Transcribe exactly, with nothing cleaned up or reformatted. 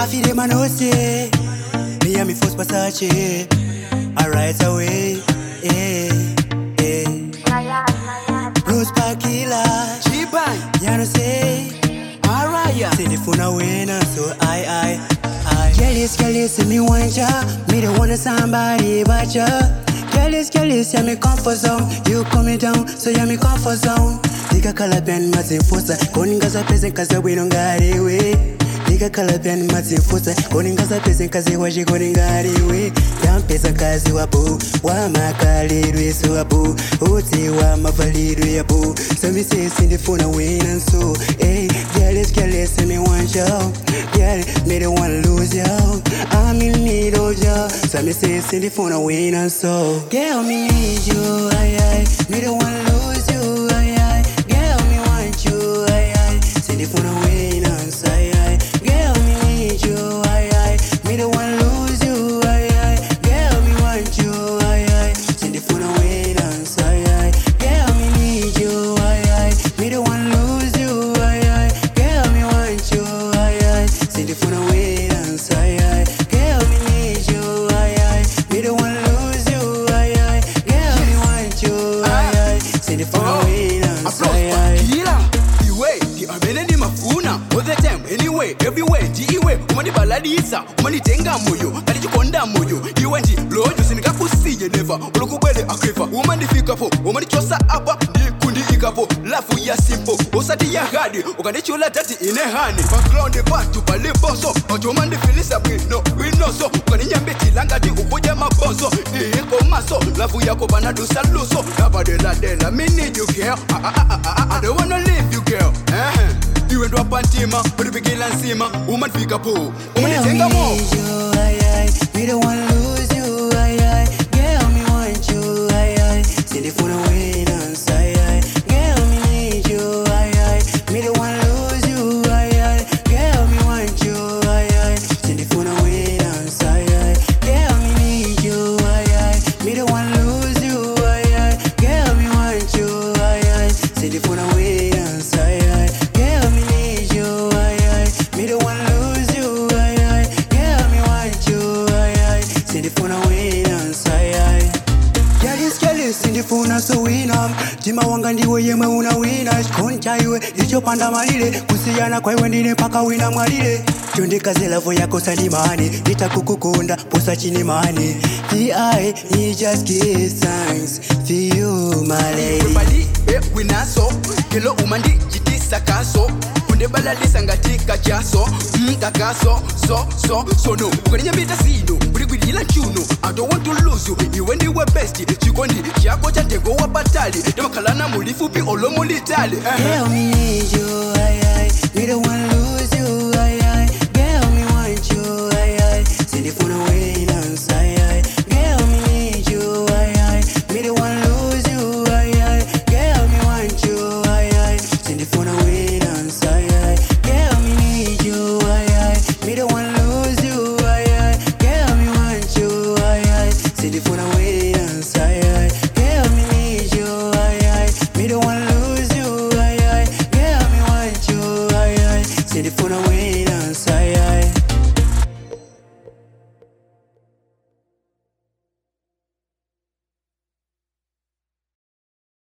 I feel them and say me and me first Versace. Alright away, eh, eh. Bruce Pakila, Chiban, you know say. Araya, Say the phone away now, so I, I, I. Jealous, jealous, me want ya. Me don't want somebody but ya. Jealous, jealous, yeah me comfort zone. You coming down, so yeah me comfort zone. Nika kala pen mati fosa, koningaza pese kaze we don't got it way. Nika kala pen mati fosa, koningaza pese kaze waji koningari we. Yam pesa kazi wapo, wa makalirwe so wapo, oti wa mavalirwe yapo. So me say send the phone away and so, hey, jealous, jealous, me want you, yeah, me don't wanna lose you. I'm in need of you, so me say send the phone away and so, girl me need you, aye aye, me don't wanna lose you, aye aye. Girl me want you, aye aye, send the phone away and so, aye aye. Girl me need you, aye aye, me don't wanna lose you, aye aye. Girl me want you, aye aye, send the phone away and so, aye aye. Girl me need you, aye aye, me don't wanna lose you, aye aye. Girl me want you, aye aye, send the phone away and so, aye aye. Girl me need you, aye aye, me don't wanna lose you, aye aye. Girl me want you, aye aye, send the phone away and so, aye aye. Kila, the way, the abene ni mafuna. All the time, anyway, everywhere, the way. Umani baladisa, umani tenga moyo, alichikonda moyo. You went lojo, sinika kusiye never. Ulukubele akrifa, umani fika po, umani chosa apa, di kundi ikapo. Lafu ya simple, osati ya hadi, ukane chula tati ine hani. Background the part, tupale boso, ojo mandi filisa no, we know so. Ukane nyambe tilanga di upoja maboso. Iko maso, lafu yako banadu saluso. Nabadela dela, me need you girl. I, I, I, I, I don't wanna leave you girl. Uh-huh. You and Wapantima, but the big Lansima, woman fika po. Woman tenga mo. You, aye aye, we don't wanna lose you, aye aye. Girl me want you, aye aye, send the phone away and so, aye aye. Girl me need you, aye aye, me don't wanna lose you, aye aye. Girl me want you, aye aye, send the phone away and so, aye aye. Girl me need you, aye aye, me don't wanna lose you, aye aye. Girl me want you, aye aye, send the phone away and so, aye aye. Girl me need you, aye aye, me don't wanna lose you, aye aye. Girl me want you, aye aye, send the phone away and so, aye aye. Jealous, jealous, send the phone and so win up. Jima wanga ndiwe yeme una wina. Koncha iwe, icho panda malile. Kusiyana kwa iwe ndine paka wina malile. Chonde kaze lavo yako sanimani. Nita kukukunda, posa chini mani. The I, he just gives thanks for you, my lady. Webali, eh, winaso. Kilo umandi, jitisa kaso. Kunde balalisa ngatika jaso. Mkakaso, so, so, so no. Ukani nyambita sino, uligwidila chuno. I don't want to lose you, iwe ndiwe besti. Chikondi, chako cha tego wa batali. Dema kalana mulifupi olo mulitali. Girl me need you,